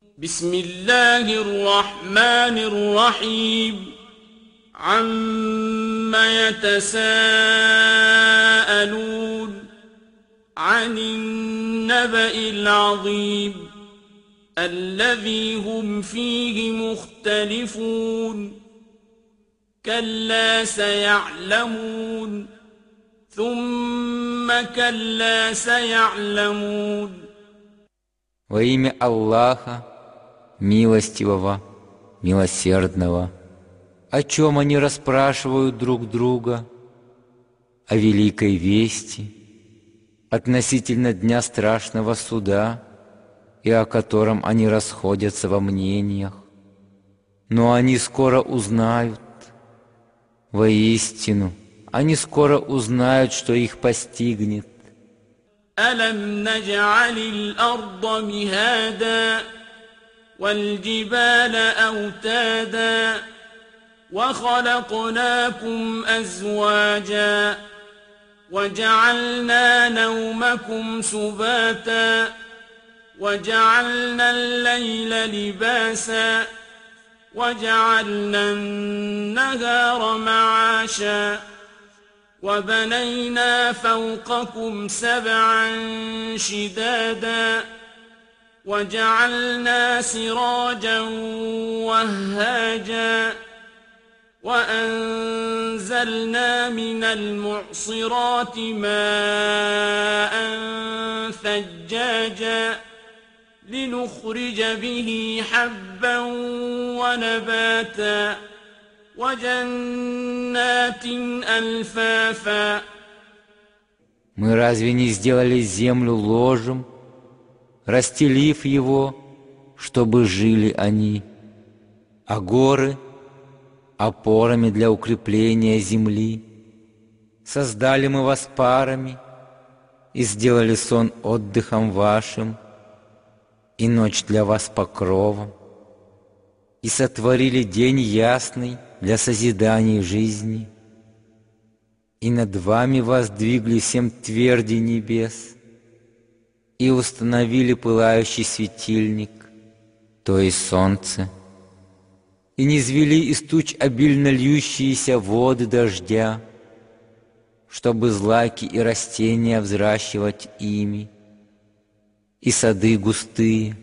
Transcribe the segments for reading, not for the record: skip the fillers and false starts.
بسم الله الرحمن الرحيم عم يتساءلون عن النبأ العظيم الذي هم فيه مختلفون كلا سيعلمون ثم كلا سيعلمون. Во имя Аллаха, милостивого, милосердного, о чем они расспрашивают друг друга? О великой вести относительно дня страшного суда, и о котором они расходятся во мнениях. Но они скоро узнают, воистину, они скоро узнают, что их постигнет. ألم نجعل الأرض مهادا والجبال أوتادا وخلقناكم أزواجا وجعلنا نومكم سباتا وجعلنا الليل لباسا وجعلنا النهار معاشا وبنينا فوقكم سبعا شدادا وجعلنا سراجا وهاجا وأنزلنا من المعصرات ماء ثجاجا لنخرج به حبا ونباتا وجنات ألفافا. Мы разве не сделали землю ложем, расстелив его, чтобы жили они, а горы — опорами для укрепления земли? Создали мы вас парами и сделали сон отдыхом вашим, и ночь для вас покровом, и сотворили день ясный для созидания жизни, и над вами воздвигли 7 твердей небес, и установили пылающий светильник, то есть солнце, и низвели из туч обильно льющиеся воды дождя, чтобы злаки и растения взращивать ими, и сады густые.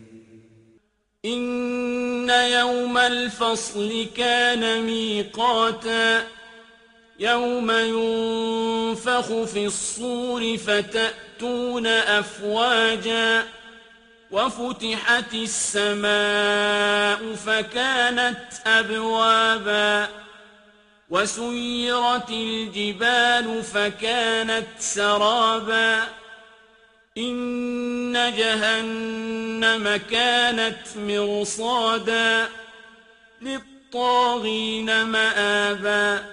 إن يوم الفصل كان ميقاتا يوم ينفخ في الصور فتأتون أفواجا وفتحت السماء فكانت أبوابا وسيرت الجبال فكانت سرابا إن جهنم كانت مرصادا للطاغين مآبا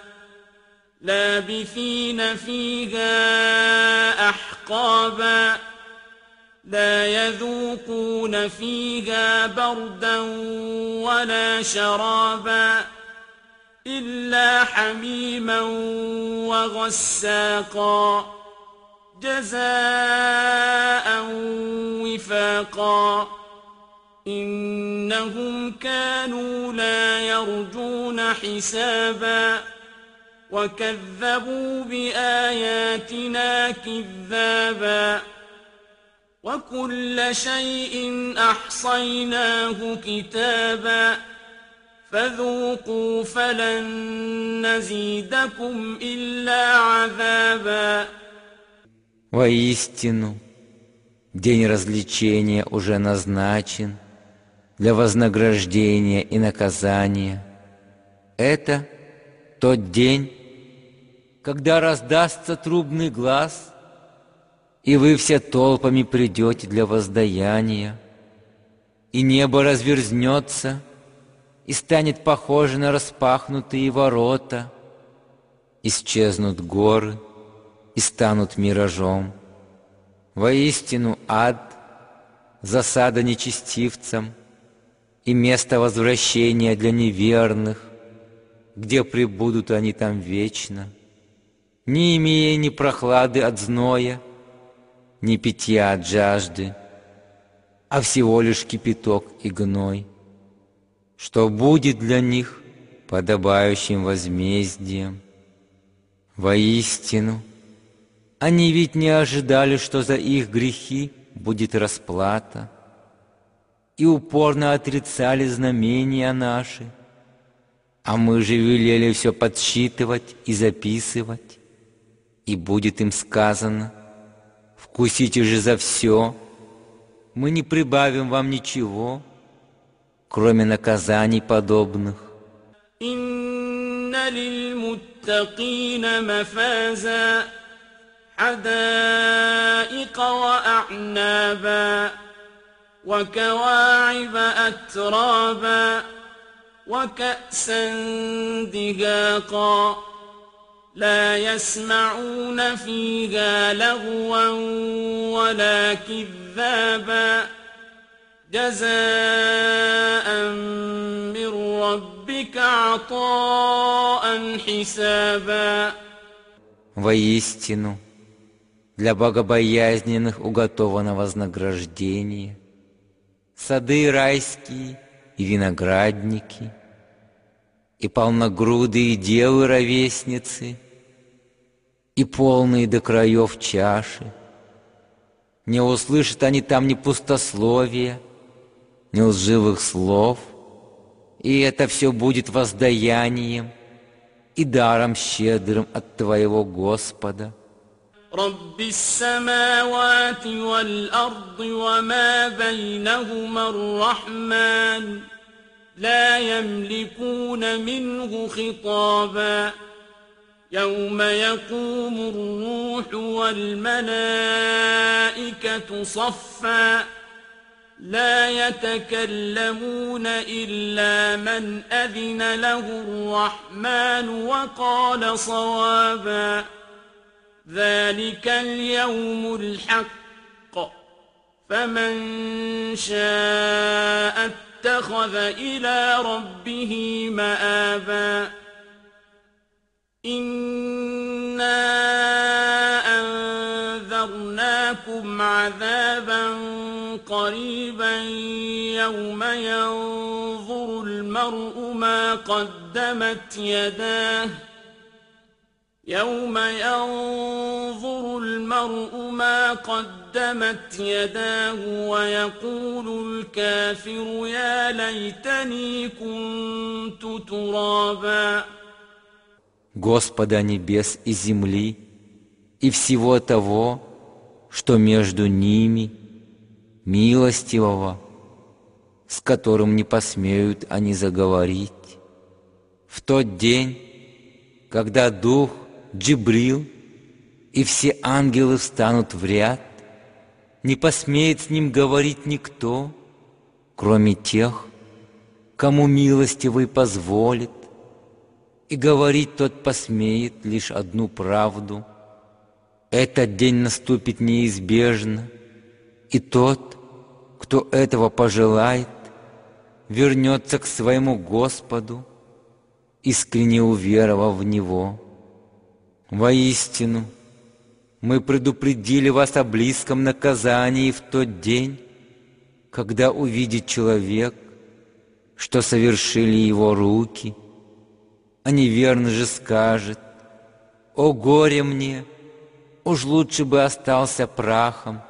لابثين فيها أحقابا لا يذوقون فيها بردا ولا شرابا إلا حميما وغساقا جزاء وفاقا إنهم كانوا لا يرجون حسابا وكذبوا بآياتنا كذابا وكل شيء أحصيناه كتابا فذوقوا فلن نزيدكم إلا عذابا. Воистину, день развлечения уже назначен для вознаграждения и наказания. Это тот день, когда раздастся трубный глас, и вы все толпами придете для воздаяния, и небо разверзнется и станет похоже на распахнутые ворота, исчезнут горы и станут миражом. Воистину ад — засада нечестивцам и место возвращения для неверных, где пребудут они там вечно, не имея ни прохлады от зноя, ни питья от жажды. а всего лишь кипяток и гной, что будет для них подобающим возмездием. Воистину, они ведь не ожидали, что за их грехи будет расплата, и упорно отрицали знамения наши, а мы же велели все подсчитывать и записывать, и будет им сказано: вкусите же за все, мы не прибавим вам ничего, кроме наказаний подобных. إن للمتقين مفازا حدائق وأعنابا وكواعب أترابا وكأسا دهاقا لا يسمعون فيها لغوا ولا كذابا جزاء من ربك عطاء حسابا. Воистину, для богобоязненных уготовано вознаграждение, сады райские и виноградники, и полногрудые девы-ровесницы, и полные до краев чаши. Не услышат они там ни пустословия, ни лживых слов, и это все будет воздаянием и даром щедрым от Твоего Господа. رب السماوات والأرض وما بينهما الرحمن لا يملكون منه خطابا يوم يقوم الروح والملائكة صفا لا يتكلمون إلا من أذن له الرحمن وقال صوابا ذلك اليوم الحق فمن شاء اتخذ إلى ربه مآبا إنا أنذرناكم عذابا قريبا يوم ينظر المرء ما قدمت يداه يوم ينظر المرء ما قدمت يداه ويقول الكافر يا ليتني كنت ترابا. Господа небес и земли и всего того, что между ними, милостивого, с которым не посмеют они заговорить. В тот день, когда Дух Джибрил и все ангелы встанут в ряд, не посмеет с ним говорить никто, кроме тех, кому милостивый позволит, и говорить тот посмеет лишь одну правду. Этот день наступит неизбежно, и тот, кто этого пожелает, вернется к своему Господу, искренне уверовав в Него. Воистину, мы предупредили вас о близком наказании в тот день, когда увидит человек, что совершили его руки, а неверно же скажет: «О горе мне! Уж лучше бы остался прахом».